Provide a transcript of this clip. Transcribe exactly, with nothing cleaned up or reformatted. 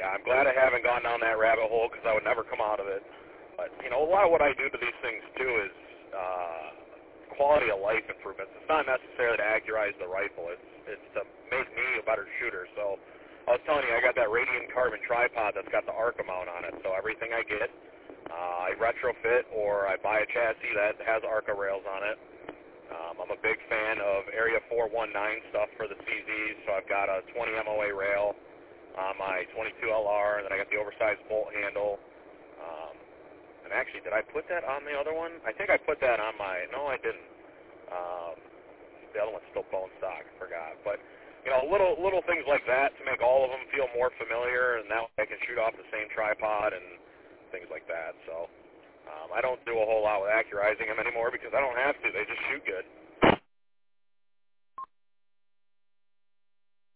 Yeah, I'm glad I haven't gone down that rabbit hole because I would never come out of it. But, you know, a lot of what I do to these things, too, is uh, quality of life improvements. It's not necessarily to accurize the rifle. It's, it's to make me a better shooter. So I was telling you, I got that Radiant Carbon tripod that's got the Arca mount on it. So everything I get, uh, I retrofit or I buy a chassis that has Arca rails on it. Um, I'm a big fan of Area four nineteen stuff for the C Zs, so I've got a twenty M O A rail on my twenty-two L R, and then I got the oversized bolt handle. Um, and actually, did I put that on the other one? I think I put that on my, no, I didn't. Um, the other one's still bone stock, I forgot. But, you know, little little things like that to make all of them feel more familiar, and now I can shoot off the same tripod and things like that, so. Um, I don't do a whole lot with accurizing them anymore because I don't have to. They just shoot good.